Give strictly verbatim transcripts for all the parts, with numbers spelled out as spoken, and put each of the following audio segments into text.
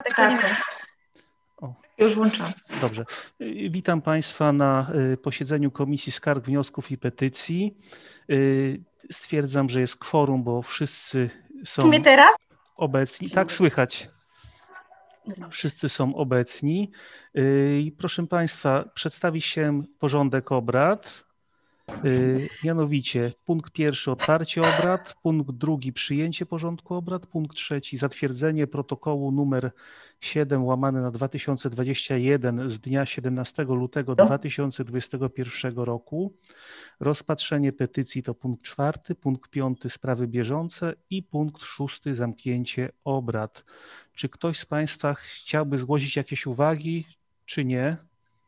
Tak. O, Już włączam. dobrze. Y, Witam Państwa na y, posiedzeniu Komisji Skarg, Wniosków i Petycji. Y, Stwierdzam, że jest kworum, bo wszyscy są Mnie teraz? obecni. Tak, słychać. Wszyscy są obecni. Y, I proszę Państwa, przedstawić się porządek obrad. Y, Mianowicie punkt pierwszy otwarcie obrad, punkt drugi przyjęcie porządku obrad, punkt trzeci zatwierdzenie protokołu numer siedem łamane na dwa tysiące dwadzieścia jeden z dnia siedemnastego lutego dwa tysiące dwudziestego pierwszego roku. Rozpatrzenie petycji to punkt czwarty, punkt piąty sprawy bieżące i punkt szósty zamknięcie obrad. Czy ktoś z Państwa chciałby zgłosić jakieś uwagi, czy nie?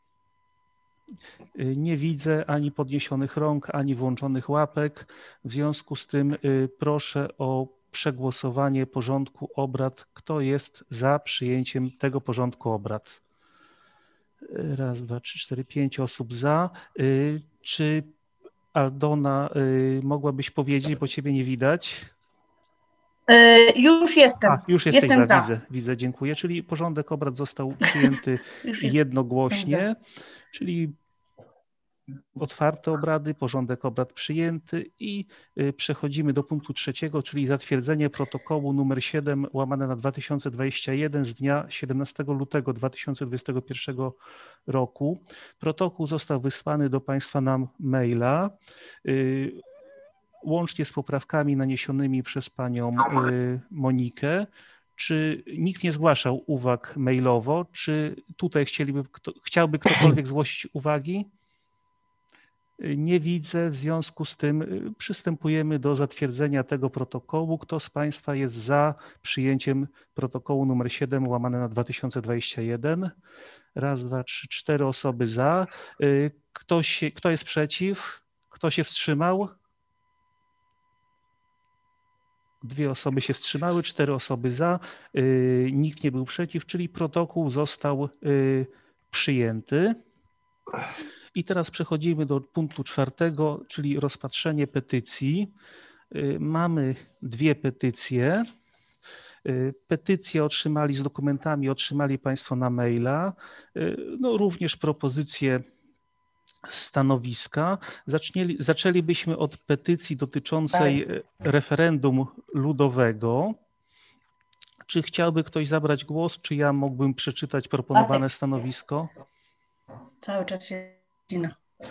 Nie widzę ani podniesionych rąk, ani włączonych łapek. W związku z tym y, proszę o przegłosowanie porządku obrad. Kto jest za przyjęciem tego porządku obrad? Raz, dwa, trzy, cztery, pięć osób za. Y, Czy Aldona y, mogłabyś powiedzieć, bo Ciebie nie widać? Yy, już jestem. A, już jesteś jestem za, za. widzę, widzę, dziękuję. Czyli porządek obrad został przyjęty Już jest- jednogłośnie, czyli otwarte obrady, porządek obrad przyjęty i y, przechodzimy do punktu trzeciego, czyli zatwierdzenie protokołu numer siedem łamane na dwa tysiące dwadzieścia jeden z dnia siedemnastego lutego dwa tysiące dwudziestego pierwszego roku. Protokół został wysłany do Państwa na maila, y, łącznie z poprawkami naniesionymi przez Panią y, Monikę. Czy nikt nie zgłaszał uwag mailowo? Czy tutaj chcieliby, kto, chciałby ktokolwiek zgłosić uwagi? Nie widzę, w związku z tym y, przystępujemy do zatwierdzenia tego protokołu. Kto z Państwa jest za przyjęciem protokołu numer siedem łamane na dwa tysiące dwadzieścia jeden? Raz, dwa, trzy, cztery osoby za. Y, Kto, się, kto jest przeciw? Kto się wstrzymał? Dwie osoby się wstrzymały, cztery osoby za. Y, Nikt nie był przeciw, czyli protokół został y, przyjęty. I teraz przechodzimy do punktu czwartego, czyli rozpatrzenie petycji. Y, Mamy dwie petycje. Y, Petycje otrzymali z dokumentami, otrzymali Państwo na maila. Y, No, również propozycje stanowiska. Zacznieli, zaczęlibyśmy od petycji dotyczącej y, referendum ludowego. Czy chciałby ktoś zabrać głos, czy ja mógłbym przeczytać proponowane stanowisko? Cały czas się dzina.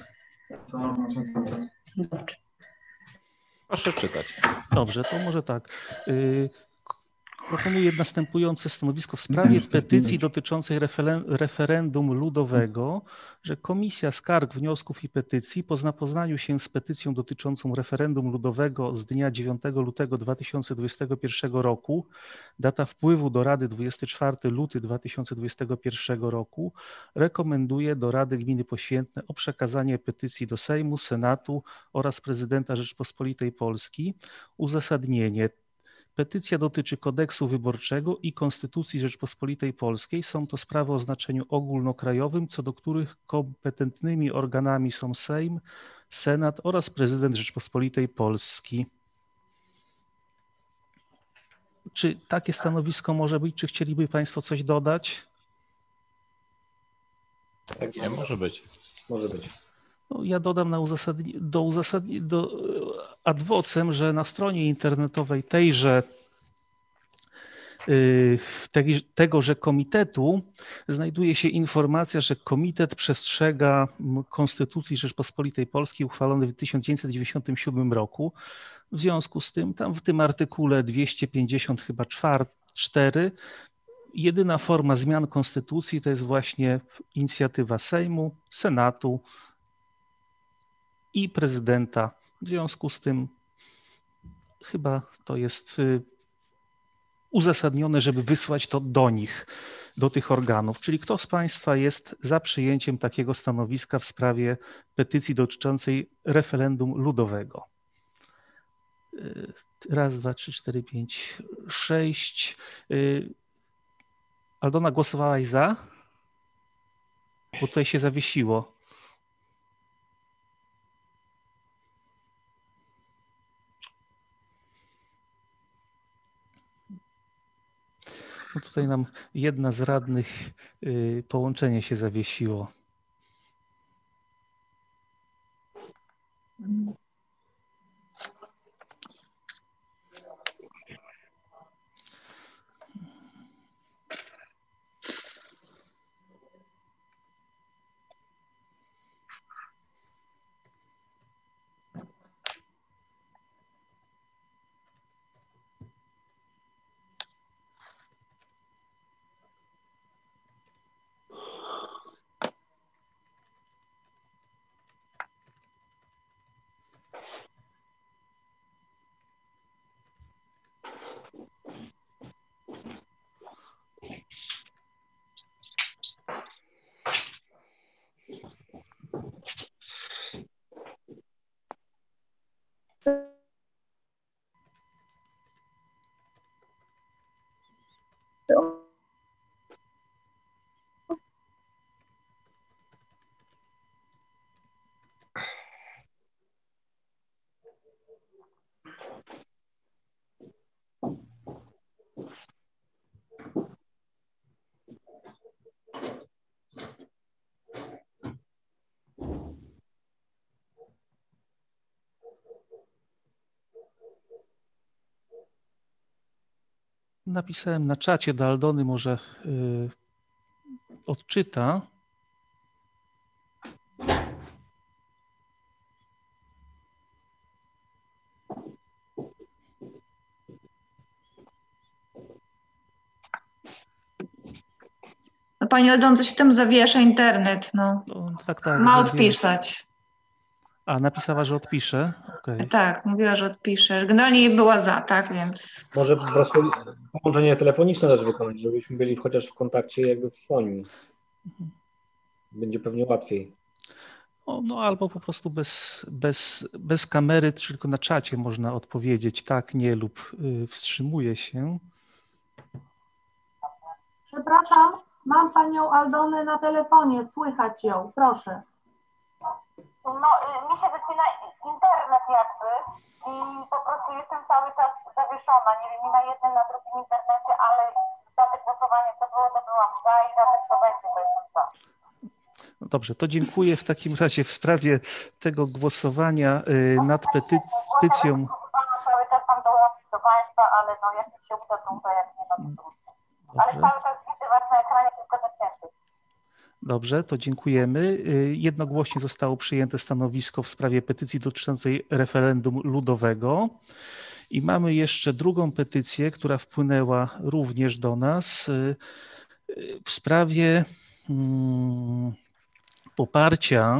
Dobrze. Proszę czytać. Dobrze, to może tak. Y, Proponuję następujące stanowisko w sprawie petycji dotyczącej referen- referendum ludowego, że Komisja Skarg, Wniosków i Petycji po zapoznaniu się z petycją dotyczącą referendum ludowego z dnia dziewiątego lutego dwa tysiące dwudziestego pierwszego roku, data wpływu do Rady dwudziestego czwartego lutego dwa tysiące dwudziestego pierwszego roku, rekomenduje do Rady Gminy Poświętne o przekazanie petycji do Sejmu, Senatu oraz Prezydenta Rzeczypospolitej Polski. Uzasadnienie. Petycja dotyczy kodeksu wyborczego i Konstytucji Rzeczypospolitej Polskiej. Są to sprawy o znaczeniu ogólnokrajowym, co do których kompetentnymi organami są Sejm, Senat oraz Prezydent Rzeczypospolitej Polski. Czy takie stanowisko może być? Czy chcieliby Państwo coś dodać? Tak, nie może być. Może być. No, ja dodam na uzasadni- do, uzasadni- do ad vocem, że na stronie internetowej tejże tej- tegoże komitetu znajduje się informacja, że komitet przestrzega Konstytucji Rzeczpospolitej Polskiej uchwalonej w tysiąc dziewięćset dziewięćdziesiątym siódmym roku. W związku z tym, tam w tym artykule dwieście pięćdziesiąt chyba czwar- cztery, jedyna forma zmian konstytucji to jest właśnie inicjatywa Sejmu, Senatu i prezydenta. W związku z tym chyba to jest y, uzasadnione, żeby wysłać to do nich, do tych organów. Czyli kto z Państwa jest za przyjęciem takiego stanowiska w sprawie petycji dotyczącej referendum ludowego? Y, Raz, dwa, trzy, cztery, pięć, sześć. Y, Aldona, głosowałaś za? Bo tutaj się zawiesiło. No tutaj nam jedna z radnych y, połączenie się zawiesiło. Napisałem na czacie do Aldony, może y, odczyta. No Pani Aldonce się tam zawiesza internet, no. No, tak, tak. Ma wiem, wiem. odpisać. A, napisała, że odpisze. Okay. Tak, mówiła, że odpisze. Generalnie była za, tak, więc... Może po prostu połączenie telefoniczne też wykonać, żebyśmy byli chociaż w kontakcie jakby w fonie. Będzie pewnie łatwiej. No, no albo po prostu bez, bez, bez kamery, tylko na czacie można odpowiedzieć tak, nie lub y, wstrzymuje się. Przepraszam, mam panią Aldonę na telefonie, słychać ją, proszę. No, y, mi się zaczyna internet jakby i po prostu jestem cały czas zawieszona, nie wiem, nie na jednym, na drugim internecie, ale za te głosowanie co było, to byłam za i za te co będzie, to jestem za. No dobrze, to dziękuję w takim razie w sprawie tego głosowania y, nad petycją. Cały czas tam dołączyć do Państwa, ale no jak mi się uda, to uda, jak nie ma, to trudno. Ale cały czas widzę Was na ekranie, tylko zacięty. Dobrze, to dziękujemy. Jednogłośnie zostało przyjęte stanowisko w sprawie petycji dotyczącej referendum ludowego. I mamy jeszcze drugą petycję, która wpłynęła również do nas w sprawie poparcia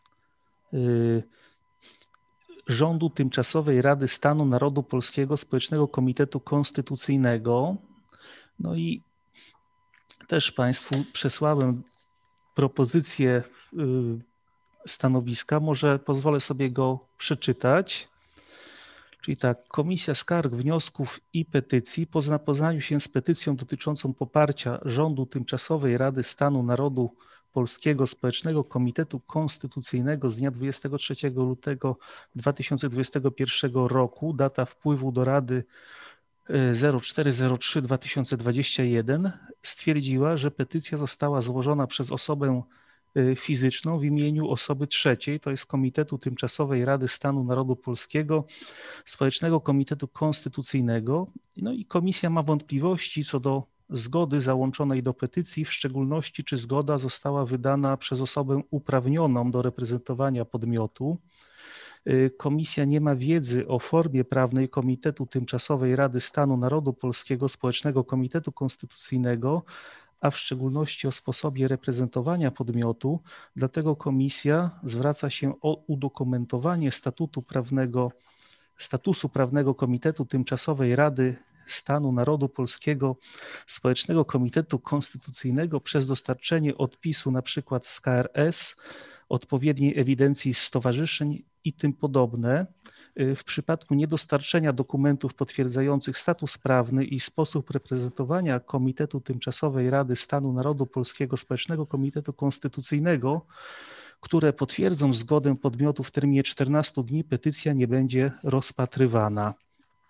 rządu Tymczasowej Rady Stanu Narodu Polskiego Społecznego Komitetu Konstytucyjnego. No i też Państwu przesłałem propozycję stanowiska, może pozwolę sobie go przeczytać. Czyli tak, Komisja Skarg, Wniosków i Petycji po zapoznaniu się z petycją dotyczącą poparcia rządu Tymczasowej Rady Stanu Narodu Polskiego Społecznego Komitetu Konstytucyjnego z dnia dwudziestego trzeciego lutego dwa tysiące dwudziestego pierwszego roku, data wpływu do Rady zero cztery zero trzy dwa tysiące dwudziesty pierwszy, stwierdziła, że petycja została złożona przez osobę fizyczną w imieniu osoby trzeciej, to jest Komitetu Tymczasowej Rady Stanu Narodu Polskiego, Społecznego Komitetu Konstytucyjnego. No i komisja ma wątpliwości co do zgody załączonej do petycji, w szczególności czy zgoda została wydana przez osobę uprawnioną do reprezentowania podmiotu. Komisja nie ma wiedzy o formie prawnej Komitetu Tymczasowej Rady Stanu Narodu Polskiego, Społecznego Komitetu Konstytucyjnego, a w szczególności o sposobie reprezentowania podmiotu. Dlatego komisja zwraca się o udokumentowanie statutu prawnego, statusu prawnego Komitetu Tymczasowej Rady Stanu Narodu Polskiego, Społecznego Komitetu Konstytucyjnego przez dostarczenie odpisu na przykład z K R S, odpowiedniej ewidencji stowarzyszeń i tym podobne. W przypadku niedostarczenia dokumentów potwierdzających status prawny i sposób reprezentowania Komitetu Tymczasowej Rady Stanu Narodu Polskiego Społecznego Komitetu Konstytucyjnego, które potwierdzą zgodę podmiotu w terminie czternastu dni, petycja nie będzie rozpatrywana.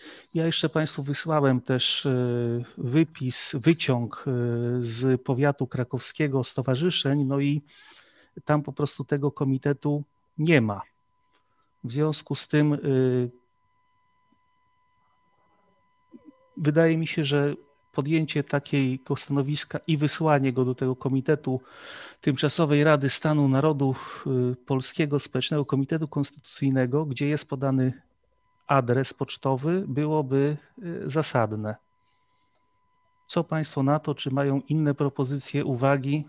Ja jeszcze Państwu wysłałem też wypis, wyciąg z powiatu krakowskiego stowarzyszeń, no i tam po prostu tego komitetu nie ma. W związku z tym wydaje mi się, że podjęcie takiego stanowiska i wysłanie go do tego Komitetu Tymczasowej Rady Stanu Narodu Polskiego, Społecznego Komitetu Konstytucyjnego, gdzie jest podany adres pocztowy, byłoby zasadne. Co Państwo na to? Czy mają inne propozycje, uwagi?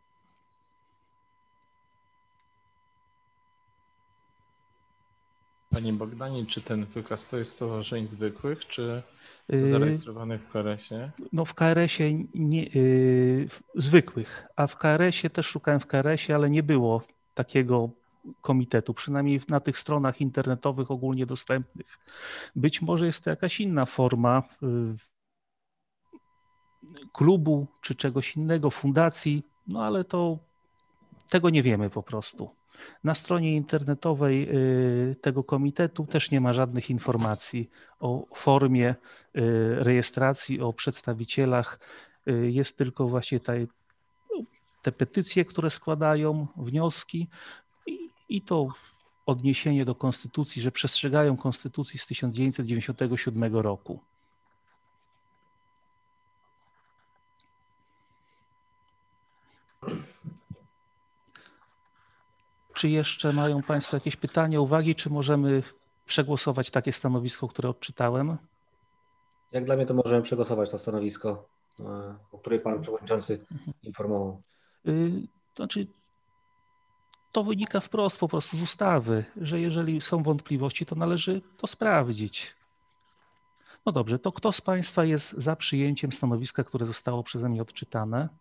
Panie Bogdanie, czy ten wykaz to jest stowarzyszeń zwykłych, czy to zarejestrowanych w K R S-ie? No w K R S-ie nie, yy, zwykłych, a w K R S-ie też szukałem w K R S-ie, ale nie było takiego komitetu, przynajmniej na tych stronach internetowych ogólnie dostępnych. Być może jest to jakaś inna forma yy, klubu czy czegoś innego, fundacji, no ale to tego nie wiemy po prostu. Na stronie internetowej tego komitetu też nie ma żadnych informacji o formie rejestracji, o przedstawicielach. Jest tylko właśnie te, te petycje, które składają, wnioski i, i to odniesienie do konstytucji, że przestrzegają konstytucji z tysiąc dziewięćset dziewięćdziesiątego siódmego roku. Czy jeszcze mają Państwo jakieś pytania, uwagi, czy możemy przegłosować takie stanowisko, które odczytałem? Jak dla mnie to możemy przegłosować to stanowisko, o której Pan Przewodniczący informował. To znaczy, to wynika wprost po prostu z ustawy, że jeżeli są wątpliwości, to należy to sprawdzić. No dobrze, to kto z Państwa jest za przyjęciem stanowiska, które zostało przeze mnie odczytane?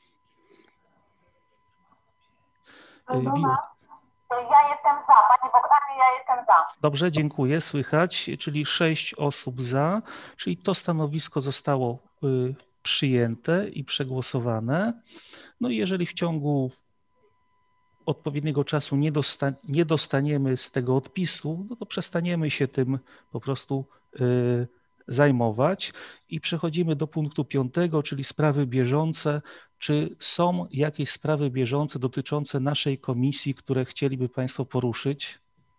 Aldona? Ja jestem za, Panie Bogdanie, ja jestem za. Dobrze, dziękuję, słychać, czyli sześć osób za, czyli to stanowisko zostało przyjęte i przegłosowane. No i jeżeli w ciągu odpowiedniego czasu nie, dosta nie dostaniemy z tego odpisu, no to przestaniemy się tym po prostu y, zajmować i przechodzimy do punktu piątego, czyli sprawy bieżące. Czy są jakieś sprawy bieżące dotyczące naszej komisji, które chcieliby Państwo poruszyć?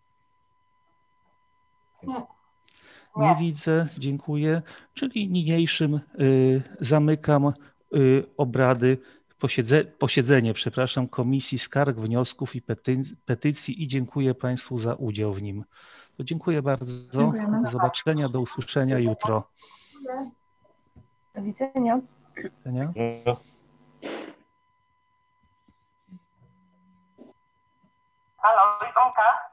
Nie. Nie, nie widzę, dziękuję. Czyli niniejszym y, zamykam y, obrady, posiedze, posiedzenie, przepraszam, Komisji Skarg, Wniosków i pety, Petycji i dziękuję Państwu za udział w nim. To dziękuję bardzo. Dziękujemy. Do zobaczenia, do usłyszenia jutro. Do widzenia. Do widzenia. Halo, Iwonka?